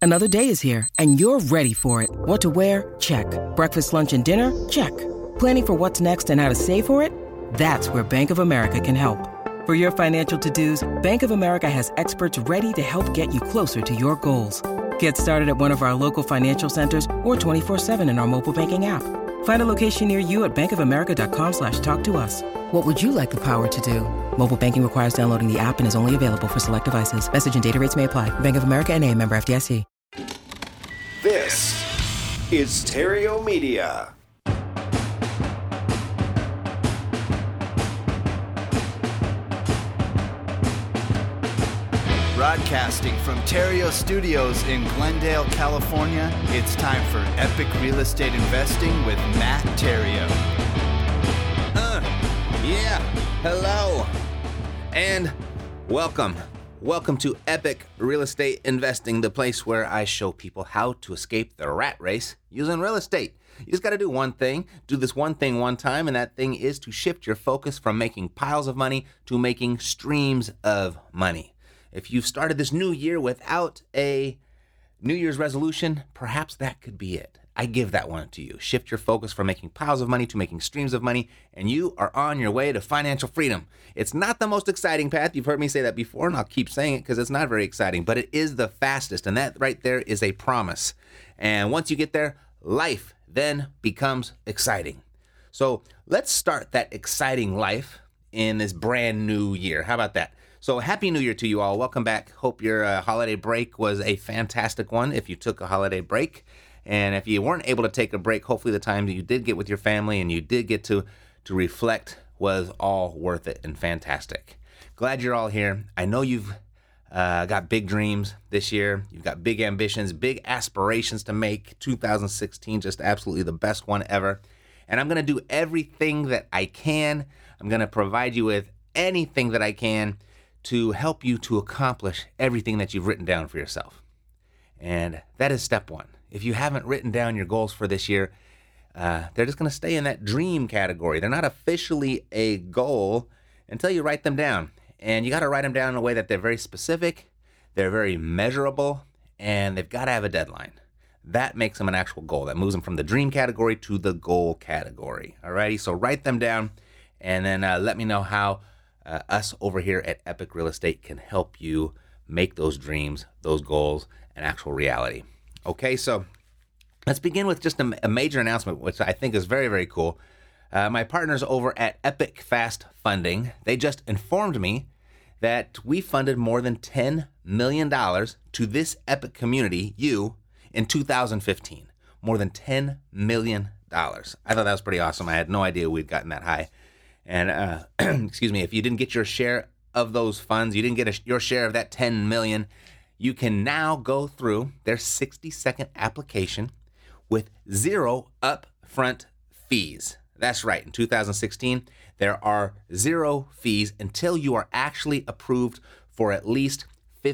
Another day is here, and you're ready for it. What to wear? Check. Breakfast, lunch, and dinner? Check. Planning for what's next and how to save for it? That's where Bank of America can help. For your financial to-dos, Bank of America has experts ready to help get you closer to your goals. Get started at one of our local financial centers or 24/7 in our mobile banking app. Find a location near you at bankofamerica.com/talktous. What would you like the power to do? Mobile banking requires downloading the app and is only available for select devices. Message and data rates may apply. Bank of America N.A., member FDIC. This is Stereo Media. Broadcasting from Terrio Studios in Glendale, California, it's time for Epic Real Estate Investing with Matt Terrio. Yeah, hello, and welcome. Welcome to Epic Real Estate Investing, the place where I show people how to escape the rat race using real estate. You just got to do one thing, do this one thing one time, and that thing is to shift your focus from making piles of money to making streams of money. If you've started this new year without a New Year's resolution, perhaps that could be it. I give that one to you. Shift your focus from making piles of money to making streams of money, and you are on your way to financial freedom. It's not the most exciting path. You've heard me say that before, and I'll keep saying it because it's not very exciting, but it is the fastest, and that right there is a promise. And once you get there, life then becomes exciting. So let's start that exciting life in this brand new year. How about that? So Happy New Year to you all. Welcome back. Hope your holiday break was a fantastic one if you took a holiday break. And if you weren't able to take a break, hopefully the time that you did get with your family and you did get to reflect was all worth it and fantastic. Glad you're all here. I know you've got big dreams this year. You've got big ambitions, big aspirations to make 2016 just absolutely the best one ever. And I'm going to do everything that I can. I'm going to provide you with anything that I can to help you to accomplish everything that you've written down for yourself. And that is step one. If you haven't written down your goals for this year, they're just going to stay in that dream category. They're not officially a goal until you write them down. And you got to write them down in a way that they're very specific, they're very measurable, and they've got to have a deadline. That makes them an actual goal. That moves them from the dream category to the goal category. Alrighty, so write them down, and then let me know how us over here at Epic Real Estate can help you make those dreams, those goals, an actual reality. Okay, so let's begin with just a major announcement, which I think is very, very cool. My partners over at Epic Fast Funding, they just informed me that we funded more than $10 million to this Epic community, you, in 2015. More than $10 million. I thought that was pretty awesome. I had no idea we'd gotten that high. And excuse me, if you didn't get your share of those funds, you didn't get your share of that $10 million, you can now go through their 60-second application with zero upfront fees. That's right. In 2016, there are zero fees until you are actually approved for at least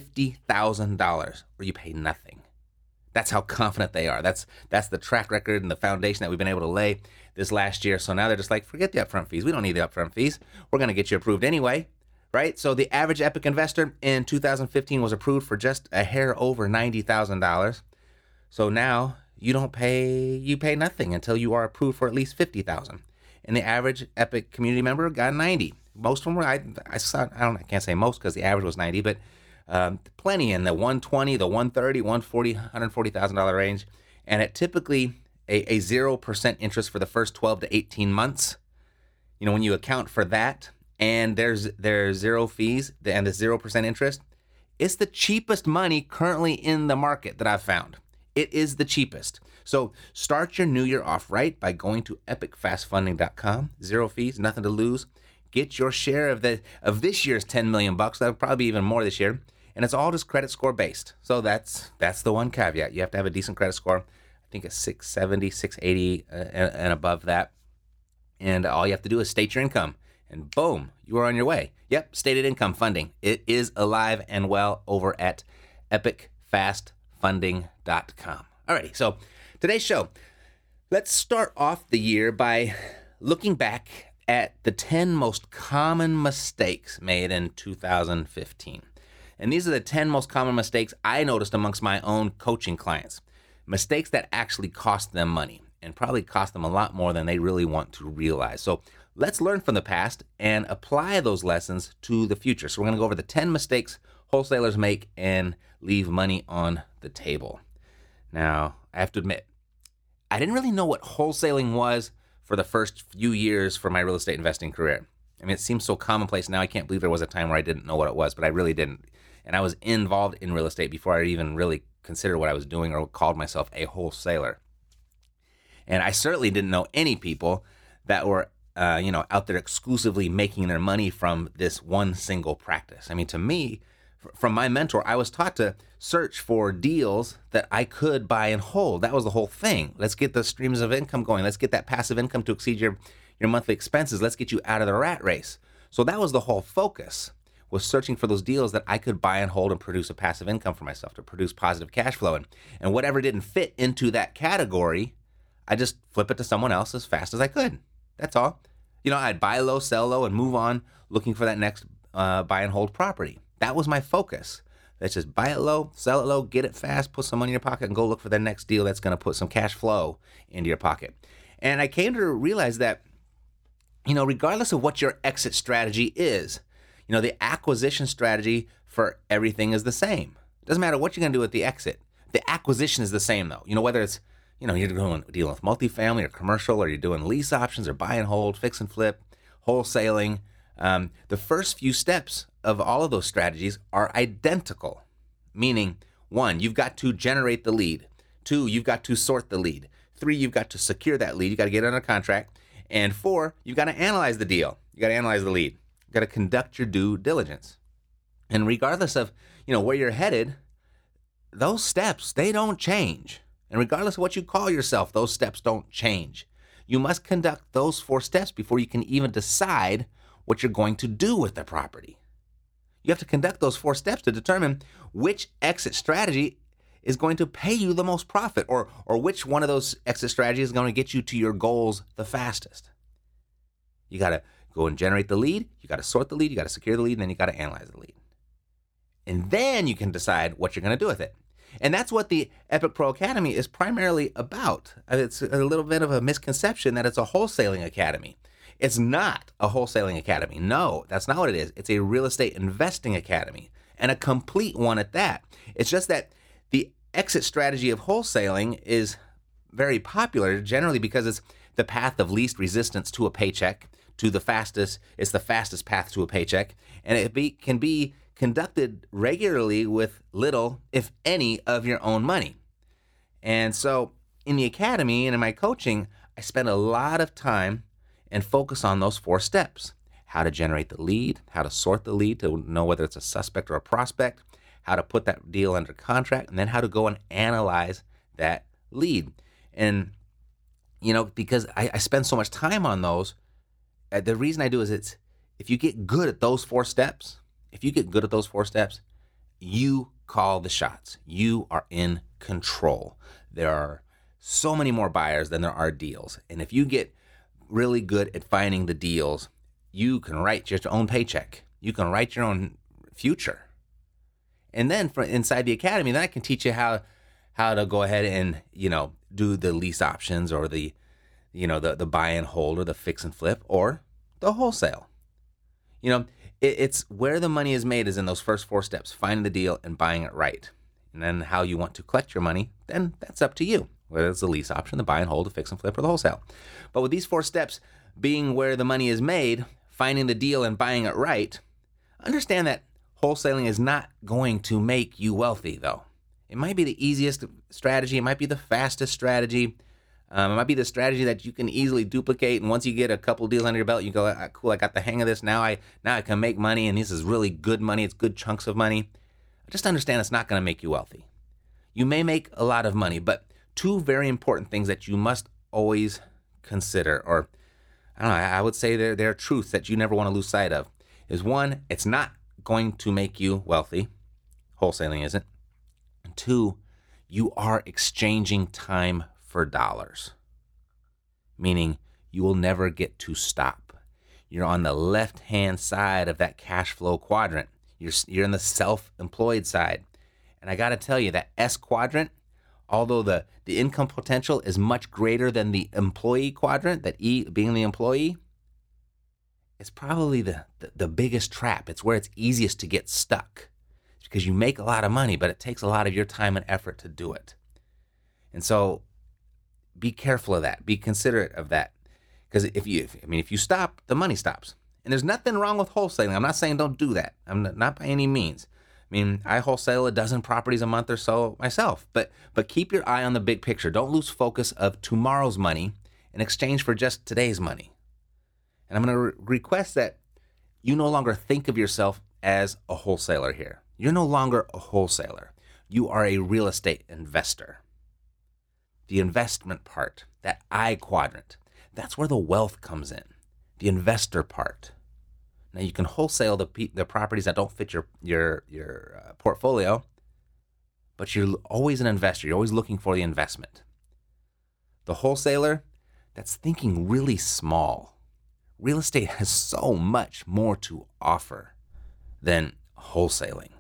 $50,000, where you pay nothing. That's how confident they are. That's the track record and the foundation that we've been able to lay this last year. So now they're just like, forget the upfront fees. We don't need the upfront fees. We're going to get you approved anyway. Right? So the average Epic investor in 2015 was approved for just a hair over $90,000. So now you pay nothing until you are approved for at least $50,000. And the average Epic community member got 90. Most of them were, I can't say most because the average was 90, but plenty in the 120, the 130, 140, $140,000 range. And at typically a 0% interest for the first 12 to 18 months. You know, when you account for that, and there's zero fees and the 0% interest, it's the cheapest money currently in the market that I've found. It is the cheapest. So start your new year off right by going to epicfastfunding.com. Zero fees, nothing to lose. Get your share of this year's $10 million. That'll probably be even more this year. And it's all just credit score based. So that's the one caveat. You have to have a decent credit score. I think it's 670, 680 and above that. And all you have to do is state your income. And boom, you are on your way. Yep, stated income funding. It is alive and well over at epicfastfunding.com. Alrighty, so today's show, let's start off the year by looking back at the 10 most common mistakes made in 2015. And these are the 10 most common mistakes I noticed amongst my own coaching clients. Mistakes that actually cost them money and probably cost them a lot more than they really want to realize. So let's learn from the past and apply those lessons to the future. So we're going to go over the 10 mistakes wholesalers make and leave money on the table. Now, I have to admit, I didn't really know what wholesaling was for the first few years for my real estate investing career. I mean, it seems so commonplace now. I can't believe there was a time where I didn't know what it was, but I really didn't. And I was involved in real estate before I even really considered what I was doing or called myself a wholesaler. And I certainly didn't know any people that were, out there exclusively making their money from this one single practice. I mean, to me, from my mentor, I was taught to search for deals that I could buy and hold. That was the whole thing. Let's get the streams of income going. Let's get that passive income to exceed your monthly expenses. Let's get you out of the rat race. So that was the whole focus, was searching for those deals that I could buy and hold and produce a passive income for myself, to produce positive cash flow. And whatever didn't fit into that category, I just flip it to someone else as fast as I could. That's all. I'd buy low, sell low, and move on looking for that next buy and hold property. That was my focus. Let's just buy it low, sell it low, get it fast, put some money in your pocket, and go look for the next deal that's going to put some cash flow into your pocket. And I came to realize that, regardless of what your exit strategy is, the acquisition strategy for everything is the same. It doesn't matter what you're going to do with the exit. The acquisition is the same, though. Whether it's, you're dealing with multifamily or commercial, or you're doing lease options or buy and hold, fix and flip, wholesaling. The first few steps of all of those strategies are identical, meaning 1, you've got to generate the lead. 2, you've got to sort the lead. 3, you've got to secure that lead. You got to get it under contract. And 4, you've got to analyze the deal. You got to analyze the lead. You got to conduct your due diligence. And regardless of, where you're headed, those steps, they don't change. And regardless of what you call yourself, those steps don't change. You must conduct those 4 steps before you can even decide what you're going to do with the property. You have to conduct those 4 steps to determine which exit strategy is going to pay you the most profit, or which one of those exit strategies is going to get you to your goals the fastest. You got to go and generate the lead, you got to sort the lead, you got to secure the lead, and then you got to analyze the lead. And then you can decide what you're going to do with it. And that's what the Epic Pro Academy is primarily about. It's a little bit of a misconception that it's a wholesaling academy. It's not a wholesaling academy. No, that's not what it is. It's a real estate investing academy, and a complete one at that. It's just that the exit strategy of wholesaling is very popular generally because it's the path of least resistance to a paycheck, it's the fastest path to a paycheck, and it can be conducted regularly with little, if any, of your own money. And so in the academy and in my coaching, I spend a lot of time and focus on those 4 steps: how to generate the lead, how to sort the lead to know whether it's a suspect or a prospect, how to put that deal under contract, and then how to go and analyze that lead. And, because I spend so much time on those, the reason I do is if you get good at those 4 steps, you call the shots. You are in control. There are so many more buyers than there are deals. And if you get really good at finding the deals, you can write your own paycheck. You can write your own future. And then from inside the academy, then I can teach you how to go ahead and, do the lease options, or the buy and hold, or the fix and flip, or the wholesale. It's where the money is made is in those first 4 steps: finding the deal and buying it right. And then how you want to collect your money, then that's up to you, whether it's the lease option, the buy and hold, the fix and flip, or the wholesale. But with these 4 steps being where the money is made, finding the deal and buying it right, understand that wholesaling is not going to make you wealthy, though. It might be the easiest strategy. It might be the fastest strategy. It might be the strategy that you can easily duplicate. And once you get a couple deals under your belt, you go, cool, I got the hang of this. Now I can make money, and this is really good money. It's good chunks of money. Just understand it's not going to make you wealthy. You may make a lot of money, but 2 very important things that you must always consider, or I would say they're truths that you never want to lose sight of, is 1, it's not going to make you wealthy. Wholesaling isn't. And 2, you are exchanging time for dollars, meaning you will never get to stop. You're on the left-hand side of that cash flow quadrant. You're in the self-employed side. And I got to tell you, that S quadrant, although the income potential is much greater than the employee quadrant, that E being the employee, it's probably the biggest trap. It's where it's easiest to get stuck. It's because you make a lot of money, but it takes a lot of your time and effort to do it. And so be careful of that. Be considerate of that. Because if you stop, the money stops. And there's nothing wrong with wholesaling. I'm not saying don't do that. I'm not by any means. I mean, I wholesale a dozen properties a month or so myself. But keep your eye on the big picture. Don't lose focus of tomorrow's money in exchange for just today's money. And I'm going to request that you no longer think of yourself as a wholesaler here. You're no longer a wholesaler. You are a real estate investor. The investment part, that I quadrant, that's where the wealth comes in. The investor part. Now you can wholesale the properties that don't fit your portfolio, but you're always an investor. You're always looking for the investment. The wholesaler, that's thinking really small. Real estate has so much more to offer than wholesaling.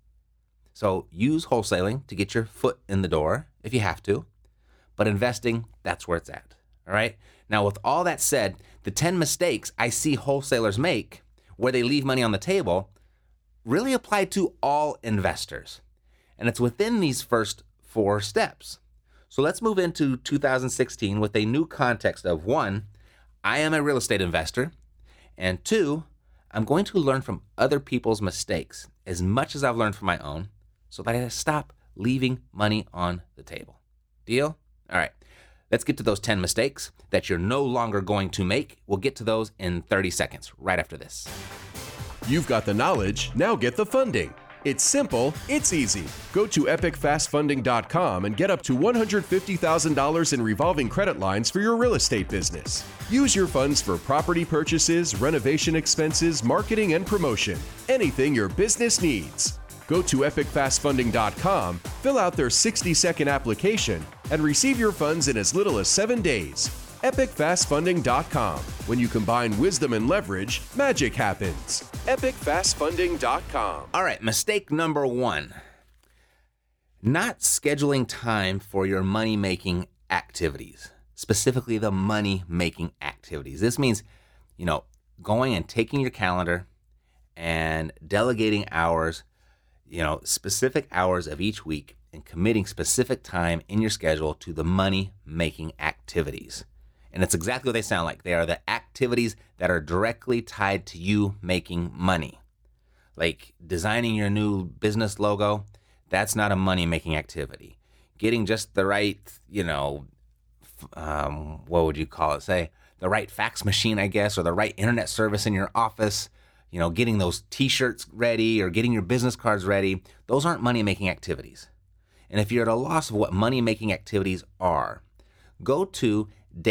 So use wholesaling to get your foot in the door if you have to, but investing, that's where it's at. All right. Now, with all that said, the 10 mistakes I see wholesalers make where they leave money on the table really apply to all investors. And it's within these first 4 steps. So let's move into 2016 with a new context of 1, I am a real estate investor, and 2, I'm going to learn from other people's mistakes as much as I've learned from my own so that I stop leaving money on the table. Deal? All right. Let's get to those 10 mistakes that you're no longer going to make. We'll get to those in 30 seconds, right after this. You've got the knowledge, now get the funding. It's simple, it's easy. Go to epicfastfunding.com and get up to $150,000 in revolving credit lines for your real estate business. Use your funds for property purchases, renovation expenses, marketing, and promotion. Anything your business needs. Go to epicfastfunding.com, fill out their 60-second application, and receive your funds in as little as 7 days. epicfastfunding.com. When you combine wisdom and leverage, magic happens. epicfastfunding.com. All right, mistake number 1. Not scheduling time for your money-making activities, specifically the money-making activities. This means, going and taking your calendar and delegating hours, specific hours of each week, and committing specific time in your schedule to the money-making activities. And it's exactly what they sound like. They are the activities that are directly tied to you making money. Like designing your new business logo, that's not a money-making activity. Getting just the right, what would you call it? Say, the right fax machine, I guess, or the right internet service in your office, getting those t-shirts ready or getting your business cards ready, those aren't money-making activities. And if you're at a loss of what money-making activities are, go to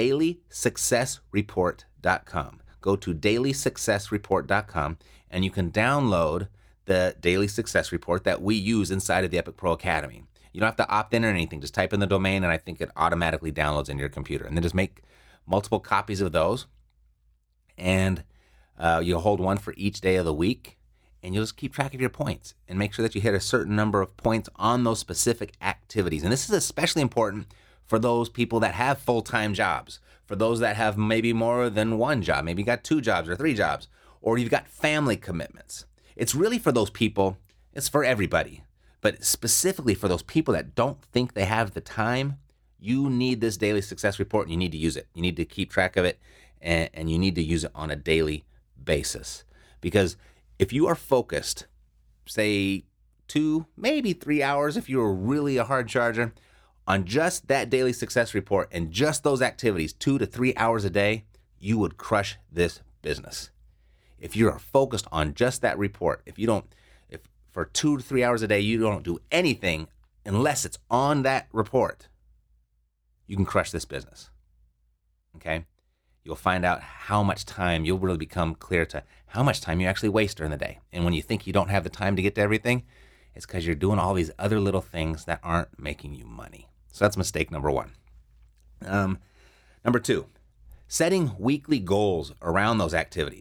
dailysuccessreport.com. Go to dailysuccessreport.com and you can download the Daily Success Report that we use inside of the Epic Pro Academy. You don't have to opt in or anything. Just type in the domain and I think it automatically downloads into your computer. And then just make multiple copies of those. And you'll hold one for each day of the week, and you'll just keep track of your points and make sure that you hit a certain number of points on those specific activities. And this is especially important for those people that have full-time jobs, for those that have maybe more than one job, maybe you got 2 jobs or 3 jobs, or you've got family commitments. It's really for those people, it's for everybody, but specifically for those people that don't think they have the time, you need this Daily Success Report and you need to use it. You need to keep track of it and you need to use it on a daily basis. Because if you are focused, say 2, maybe 3 hours, if you're really a hard charger, on just that Daily Success Report and just those activities, 2 to 3 hours a day, you would crush this business. If you are focused on just that report, if for 2 to 3 hours a day, you don't do anything unless it's on that report, you can crush this business. Okay? You'll find out how much time, you'll really become clear to how much time you actually waste during the day. And when you think you don't have the time to get to everything, it's because you're doing all these other little things that aren't making you money. So that's mistake number 1. Number 2, setting weekly goals around those activities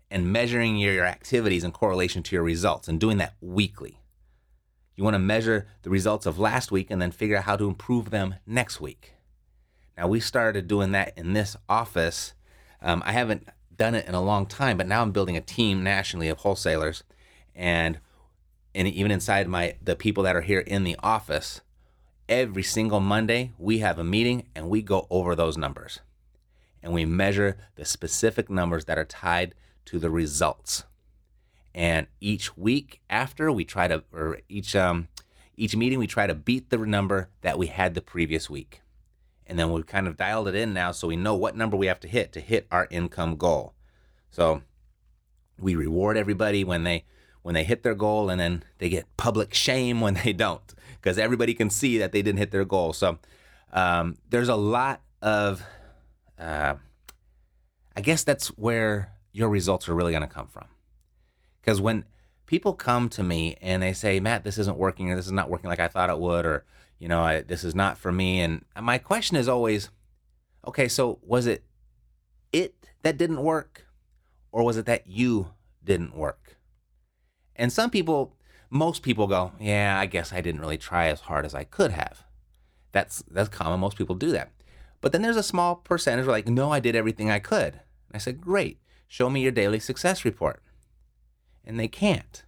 and measuring your activities in correlation to your results and doing that weekly. You want to measure the results of last week and then figure out how to improve them next week. Now, we started doing that in this office. I haven't done it in a long time, but now I'm building a team nationally of wholesalers. And even inside the people that are here in the office, every single Monday, we have a meeting and we go over those numbers. And we measure the specific numbers that are tied to the results. And each week after, each meeting, we try to beat the number that we had the previous week. And then we've kind of dialed it in now so we know what number we have to hit our income goal. So we reward everybody when they hit their goal, and then they get public shame when they don't, because everybody can see that they didn't hit their goal. So there's a lot of, I guess that's where your results are really going to come from. Because when people come to me and they say, Matt, this isn't working, or this is not working like I thought it would, or this is not for me. And my question is always, okay, so was it that didn't work, or was it that you didn't work? And most people go, yeah, I guess I didn't really try as hard as I could have. That's common. Most people do that. But then there's a small percentage who are like, no, I did everything I could. And I said, great, show me your daily success report. And they can't.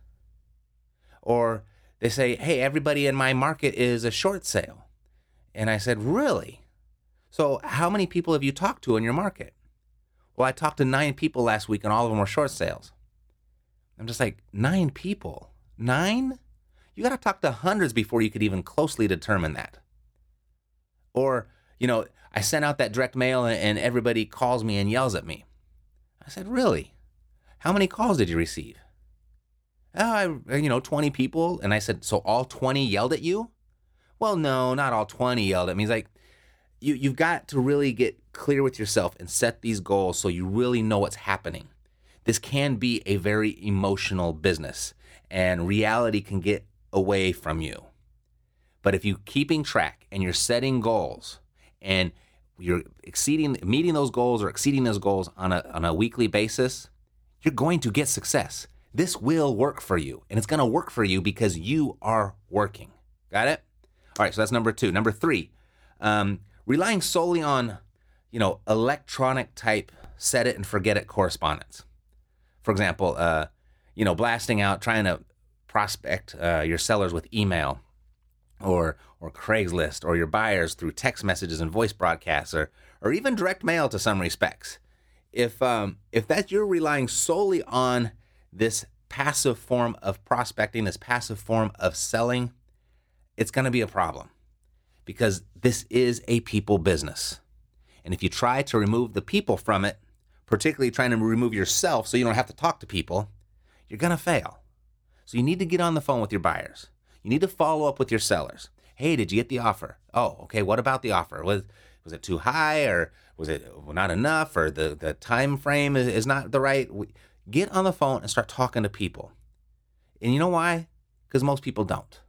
Or they say, hey, everybody in my market is a short sale. And I said, really? So how many people have you talked to in your market? Well, I talked to 9 people last week and all of them were short sales. I'm just like, 9 people? 9? You got to talk to hundreds before you could even closely determine that. Or, I sent out that direct mail and everybody calls me and yells at me. I said, really? How many calls did you receive? 20 people. And I said, so all 20 yelled at you? Well, no, not all 20 yelled at me. He's like, you've got to really get clear with yourself and set these goals so you really know what's happening. This can be a very emotional business, and reality can get away from you. But if you're keeping track and you're setting goals and you're meeting those goals or exceeding those goals on a weekly basis, you're going to get success. This will work for you, and it's going to work for you because you are working. Got it? All right, so that's number 2. Number 3, relying solely on, electronic type set it and forget it correspondence. For example, blasting out, trying to prospect your sellers with email or Craigslist, or your buyers through text messages and voice broadcasts, or even direct mail to some respects. If that you're relying solely on this passive form of prospecting, this passive form of selling, it's going to be a problem, because this is a people business. And if you try to remove the people from it, particularly trying to remove yourself so you don't have to talk to people, you're going to fail. So you need to get on the phone with your buyers. You need to follow up with your sellers. Hey, did you get the offer? Oh, okay, what about the offer? Was it too high, or was it not enough, or the time frame is not the right? Get on the phone and start talking to people. And you know why? Because most people don't.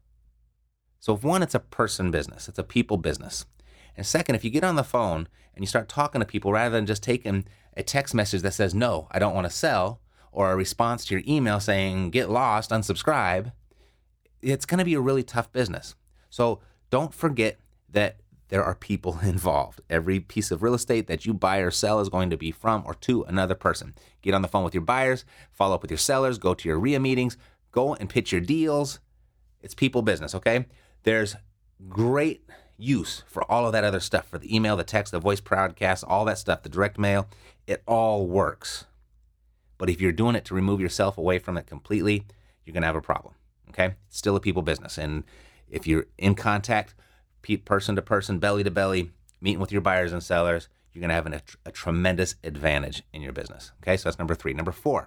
So if one, it's a person business. It's a people business. And second, if you get on the phone and you start talking to people rather than just taking a text message that says, no, I don't want to sell, or a response to your email saying, get lost, unsubscribe, it's going to be a really tough business. So don't forget that there are people involved. Every piece of real estate that you buy or sell is going to be from or to another person. Get on the phone with your buyers, follow up with your sellers, go to your RIA meetings, go and pitch your deals. It's people business, okay? There's great use for all of that other stuff, for the email, the text, the voice broadcast, all that stuff, the direct mail. It all works. But if you're doing it to remove yourself away from it completely, you're going to have a problem, okay? It's still a people business. And if you're in contact, person to person, belly to belly, meeting with your buyers and sellers, you're going to have a tremendous advantage in your business, okay? So that's number 3. Number 4,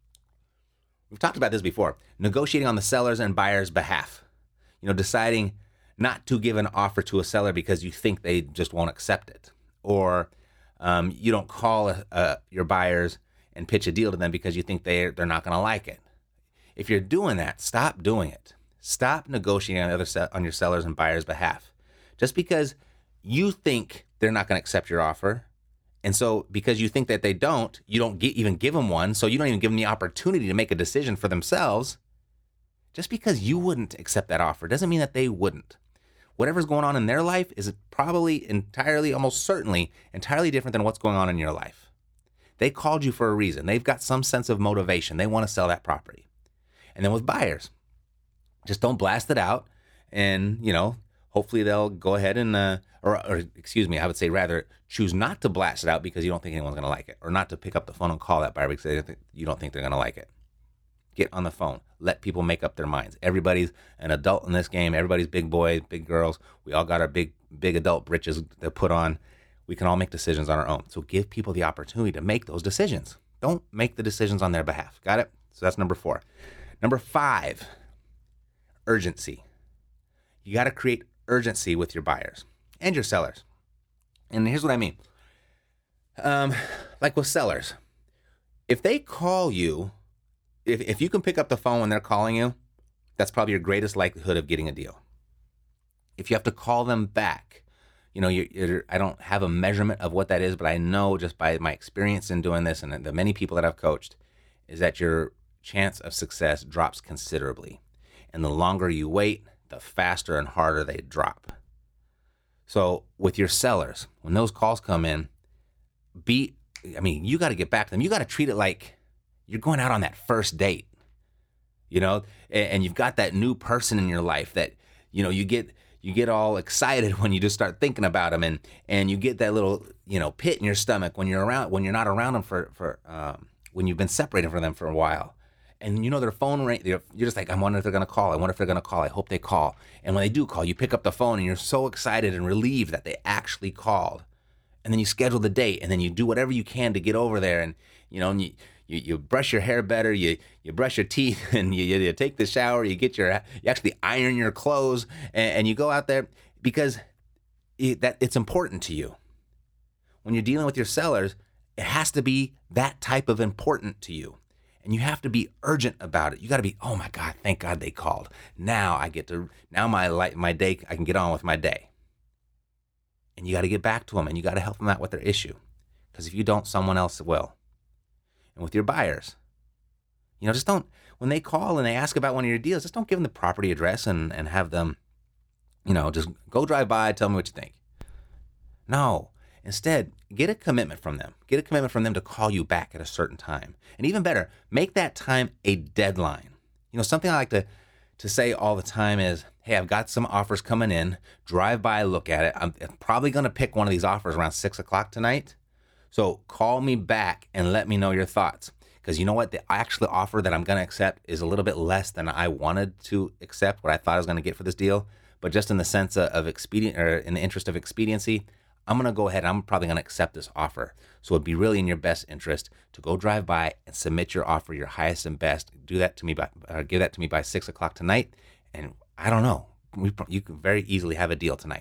we've talked about this before, negotiating on the seller's and buyer's behalf. Deciding not to give an offer to a seller because you think they just won't accept it. Or you don't call your buyers and pitch a deal to them because you think they're not going to like it. If you're doing that, stop doing it. Stop negotiating on your sellers and buyers' behalf. Just because you think they're not going to accept your offer And so because you think that they don't, you don't even give them one. So you don't even give them the opportunity to make a decision for themselves. Just because you wouldn't accept that offer doesn't mean that they wouldn't. Whatever's going on in their life is probably entirely, almost certainly, entirely different than what's going on in your life. They called you for a reason. They've got some sense of motivation. They want to sell that property. And then with buyers, just don't blast it out. And, hopefully they'll go ahead and, I would say rather choose not to blast it out because you don't think anyone's going to like it, or not to pick up the phone and call that buyer because you don't think they're going to like it. Get on the phone. Let people make up their minds. Everybody's an adult in this game. Everybody's big boys, big girls. We all got our big adult britches to put on. We can all make decisions on our own. So give people the opportunity to make those decisions. Don't make the decisions on their behalf. Got it? So that's number 4. Number 5, urgency. You got to create urgency with your buyers and your sellers. And here's what I mean. Like with sellers, if they call you, if you can pick up the phone when they're calling you, that's probably your greatest likelihood of getting a deal. If you have to call them back, I don't have a measurement of what that is, but I know just by my experience in doing this and the many people that I've coached is that your chance of success drops considerably. And the longer you wait, the faster and harder they drop. So with your sellers, when those calls come in, you got to get back to them. You got to treat it like you're going out on that first date, and you've got that new person in your life that, you get all excited when you just start thinking about them, and you get that little, pit in your stomach when you're not around them for when you've been separated from them for a while. And their phone ring, you're just like, I wonder if they're going to call. I hope they call. And when they do call, you pick up the phone and you're so excited and relieved that they actually called. And then you schedule the date, and then you do whatever you can to get over there. And, you brush your hair better, you brush your teeth, and you take the shower, you actually iron your clothes, and you go out there because it's important to you. When you're dealing with your sellers, it has to be that type of important to you. And you have to be urgent about it. You got to be, oh my God, thank God they called. Now my day, I can get on with my day. And you got to get back to them, and you got to help them out with their issue. Because if you don't, someone else will. And with your buyers, just don't, when they call and they ask about one of your deals, just don't give them the property address and have them, just go drive by, tell me what you think. No. Instead, get a commitment from them. Get a commitment from them to call you back at a certain time. And even better, make that time a deadline. Something I like to say all the time is, hey, I've got some offers coming in. Drive by, look at it. I'm probably going to pick one of these offers around 6 o'clock tonight. So call me back and let me know your thoughts. Because you know what? The actual offer that I'm going to accept is a little bit less than I wanted to accept, what I thought I was going to get for this deal. But just in the sense of expedient, or in the interest of expediency, I'm going to go ahead and I'm probably going to accept this offer. So it'd be really in your best interest to go drive by and submit your offer, your highest and best. Do that to me give that to me by 6 o'clock tonight. And I don't know, you can very easily have a deal tonight.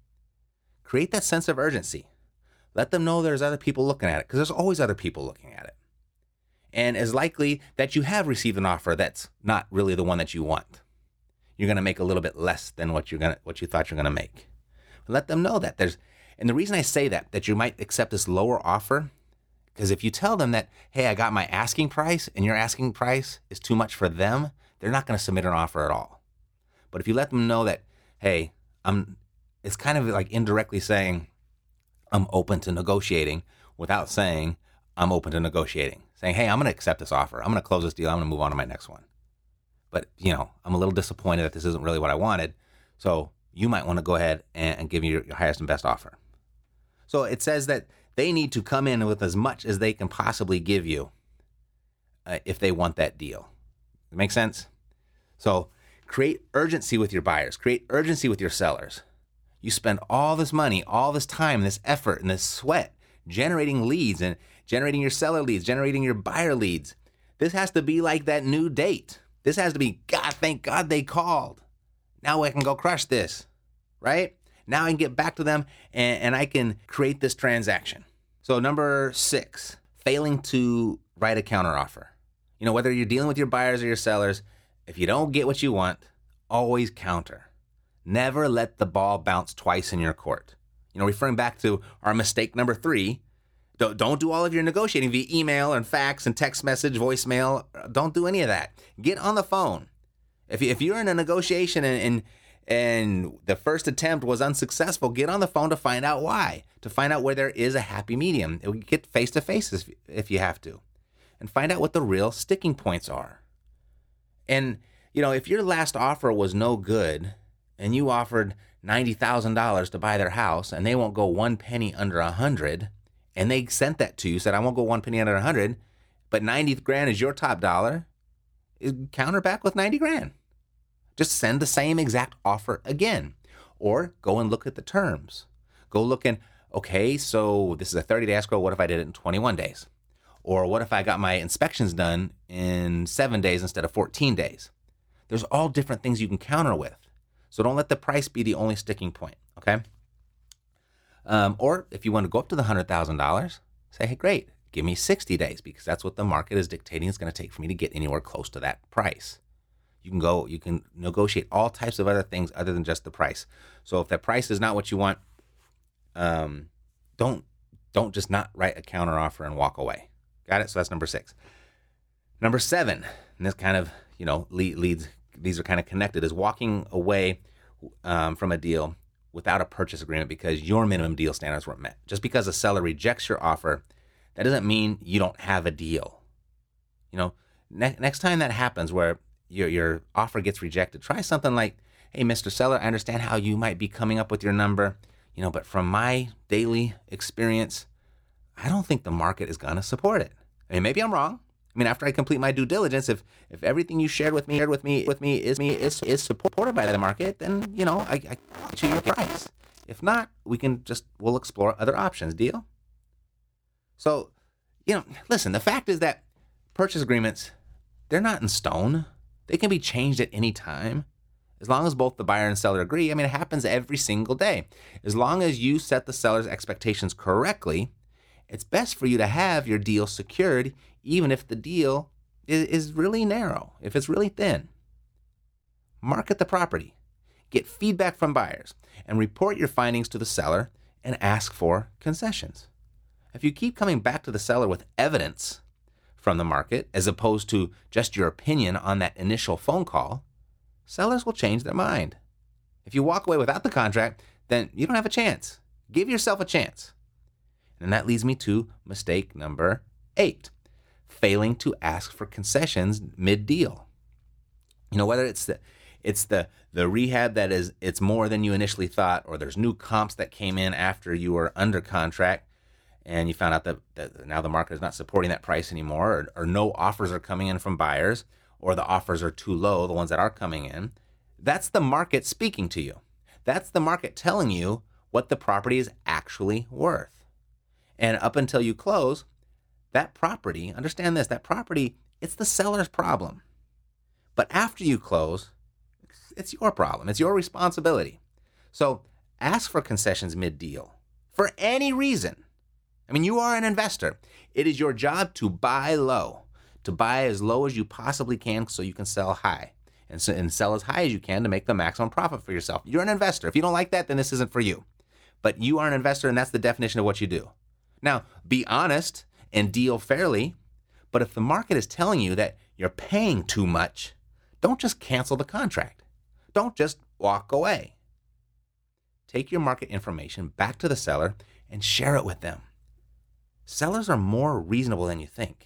Create that sense of urgency. Let them know there's other people looking at it, because there's always other people looking at it. And it's likely that you have received an offer that's not really the one that you want. You're going to make a little bit less than what you thought you're going to make. Let them know that and the reason I say that you might accept this lower offer, because if you tell them that, hey, I got my asking price and your asking price is too much for them, they're not going to submit an offer at all. But if you let them know that, hey, it's kind of like indirectly saying, I'm open to negotiating without saying I'm open to negotiating. Saying, hey, I'm going to accept this offer. I'm going to close this deal. I'm going to move on to my next one. But, I'm a little disappointed that this isn't really what I wanted. So you might want to go ahead and give me your highest and best offer. So it says that they need to come in with as much as they can possibly give you if they want that deal. That make sense? So create urgency with your buyers. Create urgency with your sellers. You spend all this money, all this time, this effort, and this sweat generating leads and generating your seller leads, generating your buyer leads. This has to be like that new date. This has to be, God, thank God they called. Now I can go crush this, right? Now I can get back to them and I can create this transaction. So number 6, failing to write a counteroffer. Whether you're dealing with your buyers or your sellers, if you don't get what you want, always counter. Never let the ball bounce twice in your court. Referring back to our mistake number 3, Don't do all of your negotiating via email and fax and text message, voicemail. Don't do any of that. Get on the phone. If you're in a negotiation and the first attempt was unsuccessful, get on the phone to find out why, to find out where there is a happy medium. Get face-to-face if you have to, and find out what the real sticking points are. And, if your last offer was no good and you offered $90,000 to buy their house and they won't go one penny under 100, and they sent that to you, said, I won't go one penny under 100, but 90 grand is your top dollar, counter back with 90 grand. Just send the same exact offer again. Or go and look at the terms. Go look and, okay, so this is a 30-day escrow. What if I did it in 21 days? Or what if I got my inspections done in 7 days instead of 14 days? There's all different things you can counter with. So don't let the price be the only sticking point, okay? Or if you want to go up to the $100,000, say, hey, great, give me 60 days because that's what the market is dictating it's going to take for me to get anywhere close to that price. You can negotiate all types of other things other than just the price. So if that price is not what you want, don't just not write a counter offer and walk away. Got it? So that's number 6. Number 7, and this kind of, leads, these are kind of connected, is walking away from a deal without a purchase agreement because your minimum deal standards weren't met. Just because a seller rejects your offer, that doesn't mean you don't have a deal. Next time that happens where your offer gets rejected, try something like, hey, Mr. Seller, I understand how you might be coming up with your number, but from my daily experience, I don't think the market is going to support it. I mean, maybe I'm wrong. I mean, after I complete my due diligence, if everything you shared with me is supported by the market, then, I get you your price. If not, we'll explore other options. Deal? So, listen, the fact is that purchase agreements, they're not in stone. They can be changed at any time. As long as both the buyer and seller agree, it happens every single day. As long as you set the seller's expectations correctly, it's best for you to have your deal secured, even if the deal is really narrow, if it's really thin. Market the property, get feedback from buyers, and report your findings to the seller and ask for concessions. If you keep coming back to the seller with evidence from the market, as opposed to just your opinion on that initial phone call, sellers will change their mind. If you walk away without the contract, then you don't have a chance. Give yourself a chance. And that leads me to mistake number 8, failing to ask for concessions mid-deal. Whether it's the rehab that is more than you initially thought, or there's new comps that came in after you were under contract, and you found out that now the market is not supporting that price anymore, or no offers are coming in from buyers, or the offers are too low, the ones that are coming in, that's the market speaking to you. That's the market telling you what the property is actually worth. And up until you close, that property, understand this, that property, it's the seller's problem. But after you close, it's your problem. It's your responsibility. So ask for concessions mid-deal for any reason. You are an investor. It is your job to buy low, to buy as low as you possibly can so you can sell high, and sell as high as you can to make the maximum profit for yourself. You're an investor. If you don't like that, then this isn't for you. But you are an investor, and that's the definition of what you do. Now, be honest and deal fairly, but if the market is telling you that you're paying too much, don't just cancel the contract. Don't just walk away. Take your market information back to the seller and share it with them. Sellers are more reasonable than you think.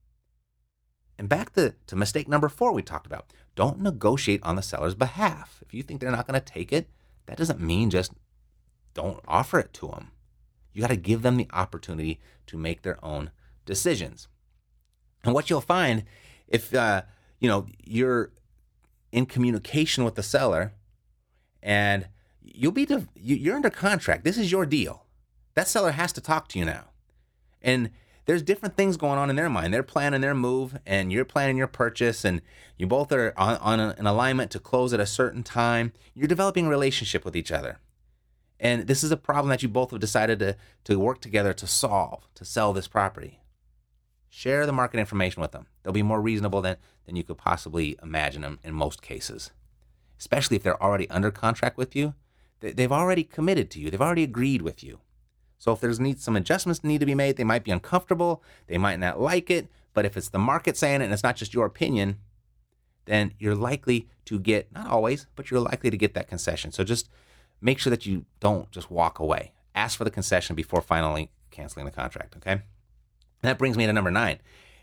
And back to mistake number 4 we talked about. Don't negotiate on the seller's behalf. If you think they're not going to take it, that doesn't mean just don't offer it to them. You got to give them the opportunity to make their own decisions. And what you'll find if you're in communication with the seller and you're under contract, this is your deal. That seller has to talk to you now. And there's different things going on in their mind. They're planning their move and you're planning your purchase, and you both are on an alignment to close at a certain time. You're developing a relationship with each other. And this is a problem that you both have decided to work together to solve, to sell this property. Share the market information with them. They'll be more reasonable than you could possibly imagine them in most cases. Especially if they're already under contract with you. They've already committed to you. They've already agreed with you. So if there's some adjustments need to be made, they might be uncomfortable, they might not like it, but if it's the market saying it and it's not just your opinion, then you're likely to get, not always, but you're likely to get that concession. So just make sure that you don't just walk away. Ask for the concession before finally canceling the contract, okay? And that brings me to number 9,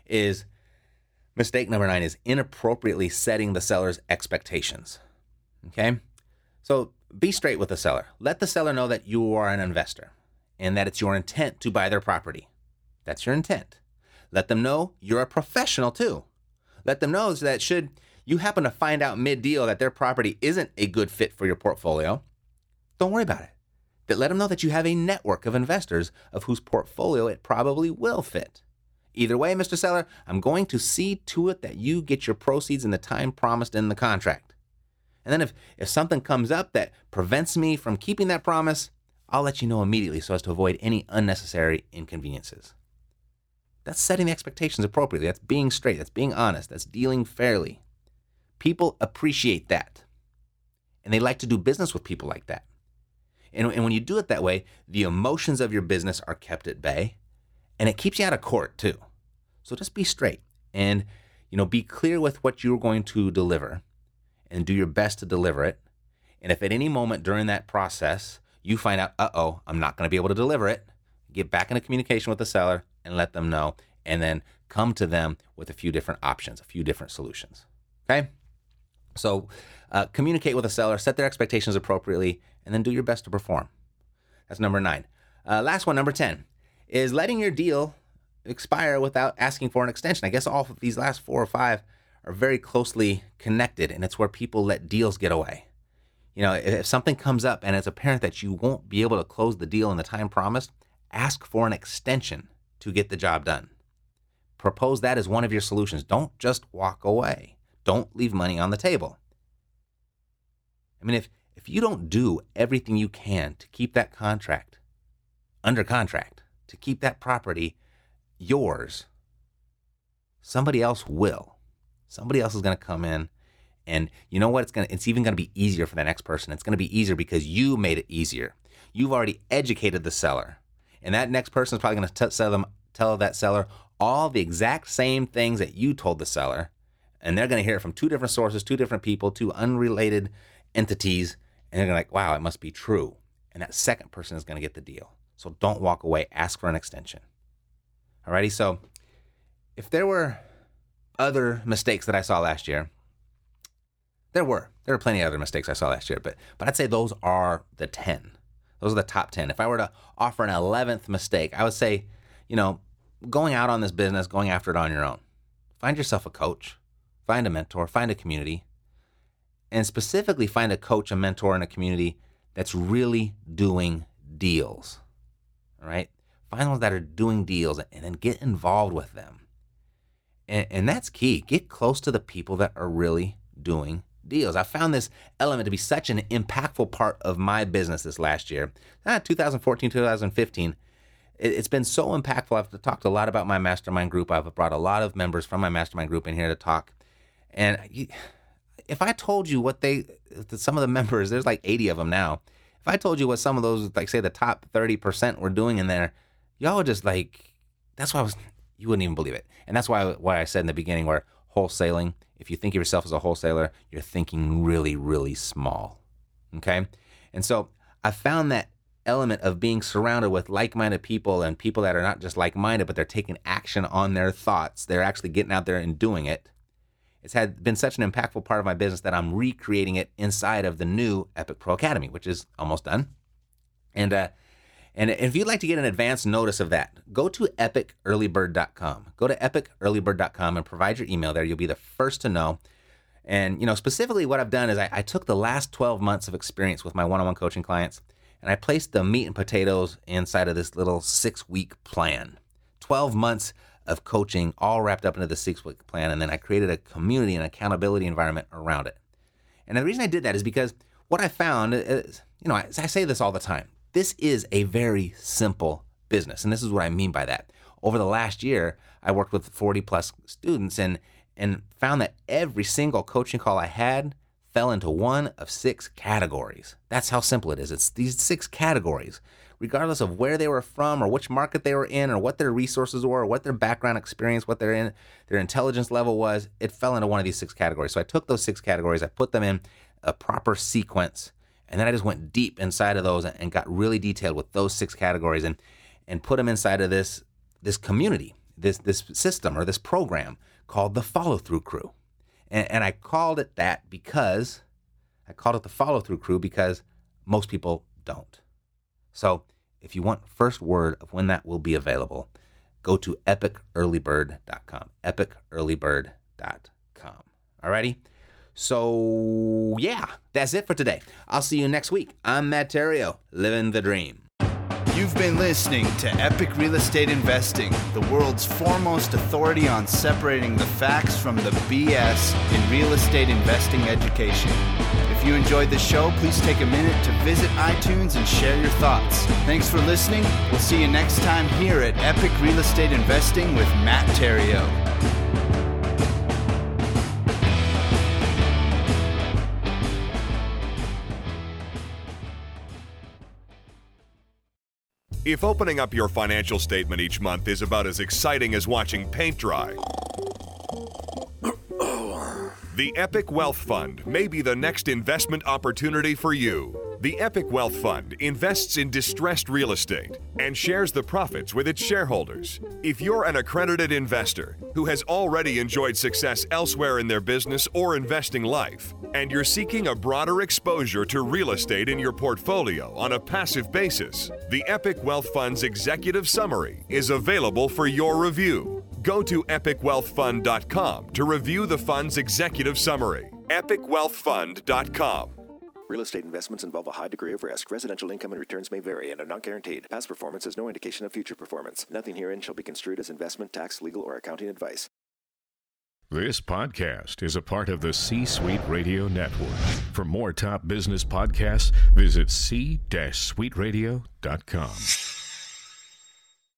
mistake number 9 is inappropriately setting the seller's expectations, okay? So be straight with the seller. Let the seller know that you are an investor and that it's your intent to buy their property. That's your intent. Let them know you're a professional too. Let them know that should you happen to find out mid-deal that their property isn't a good fit for your portfolio, don't worry about it. But let them know that you have a network of investors of whose portfolio it probably will fit. Either way, Mr. Seller, I'm going to see to it that you get your proceeds in the time promised in the contract. And then if something comes up that prevents me from keeping that promise, I'll let you know immediately so as to avoid any unnecessary inconveniences. That's setting the expectations appropriately. That's being straight. That's being honest. That's dealing fairly. People appreciate that. And they like to do business with people like that. And when you do it that way, the emotions of your business are kept at bay. And it keeps you out of court too. So just be straight and be clear with what you're going to deliver and do your best to deliver it. And if at any moment during that process you find out, I'm not going to be able to deliver it, get back into communication with the seller and let them know, and then come to them with a few different options, a few different solutions. Okay? So communicate with the seller, set their expectations appropriately, and then do your best to perform. That's number 9. Last one, number 10, is letting your deal expire without asking for an extension. I guess all of these last 4 or 5 are very closely connected, and it's where people let deals get away. If something comes up and it's apparent that you won't be able to close the deal in the time promised, ask for an extension to get the job done. Propose that as one of your solutions. Don't just walk away. Don't leave money on the table. I mean, if you don't do everything you can to keep that contract under contract, to keep that property yours, somebody else will. Somebody else is going to come in, and you know what? It's even going to be easier for the next person. It's going to be easier because you made it easier. You've already educated the seller, and that next person is probably going to tell that seller all the exact same things that you told the seller, and they're going to hear it from 2 different sources, 2 different people, 2 unrelated entities, and they're going to be like, wow, it must be true. And that second person is going to get the deal. So don't walk away. Ask for an extension. Alrighty, so if there were other mistakes that I saw last year, there were plenty of other mistakes I saw last year, but I'd say those are the 10. Those are the top 10. If I were to offer an 11th mistake, I would say, going out on this business, going after it on your own. Find yourself a coach, find a mentor, find a community, and specifically find a coach, a mentor, and a community that's really doing deals. All right? Find ones that are doing deals and then get involved with them. And that's key. Get close to the people that are really doing deals. I found this element to be such an impactful part of my business this last year. 2014, 2015. It's been so impactful. I've talked a lot about my mastermind group. I've brought a lot of members from my mastermind group in here to talk. And if I told you what some of the members, there's like 80 of them now. If I told you what some of those, like say the top 30% were doing in there, y'all would just that's why you wouldn't even believe it. And that's why I said in the beginning where wholesaling, if you think of yourself as a wholesaler, you're thinking really, really small. Okay? And so I found that element of being surrounded with like-minded people and people that are not just like-minded, but they're taking action on their thoughts. They're actually getting out there and doing it. It's been such an impactful part of my business that I'm recreating it inside of the new Epic Pro Academy, which is almost done. And if you'd like to get an advance notice of that, go to epicearlybird.com. Go to epicearlybird.com and provide your email there. You'll be the first to know. And, specifically what I've done is I took the last 12 months of experience with my one-on-one coaching clients, and I placed the meat and potatoes inside of this little 6-week plan. 12 months of coaching all wrapped up into the 6-week plan, and then I created a community and accountability environment around it. And the reason I did that is because what I found is, I say this all the time, this is a very simple business, and this is what I mean by that. Over the last year, I worked with 40 plus students and found that every single coaching call I had, fell into one of 6 categories. That's how simple it is. It's these 6 categories. Regardless of where they were from or which market they were in or what their resources were or what their background experience, what their intelligence level was, it fell into one of these 6 categories. So I took those 6 categories, I put them in a proper sequence, and then I just went deep inside of those and got really detailed with those 6 categories and put them inside of this community, this system or this program called the Follow-Through Crew. And I called it that because the Follow-Through Crew because most people don't. So if you want first word of when that will be available, go to epicearlybird.com, epicearlybird.com. Alrighty? So yeah, that's it for today. I'll see you next week. I'm Matt Theriault, living the dream. You've been listening to Epic Real Estate Investing, the world's foremost authority on separating the facts from the BS in real estate investing education. If you enjoyed the show, please take a minute to visit iTunes and share your thoughts. Thanks for listening. We'll see you next time here at Epic Real Estate Investing with Matt Theriault. If opening up your financial statement each month is about as exciting as watching paint dry, the Epic Wealth Fund may be the next investment opportunity for you. The Epic Wealth Fund invests in distressed real estate and shares the profits with its shareholders. If you're an accredited investor who has already enjoyed success elsewhere in their business or investing life, and you're seeking a broader exposure to real estate in your portfolio on a passive basis, the Epic Wealth Fund's executive summary is available for your review. Go to epicwealthfund.com to review the fund's executive summary. epicwealthfund.com. Real estate investments involve a high degree of risk. Residential income and returns may vary and are not guaranteed. Past performance is no indication of future performance. Nothing herein shall be construed as investment, tax, legal, or accounting advice. This podcast is a part of the C-Suite Radio Network. For more top business podcasts, visit c-suiteradio.com.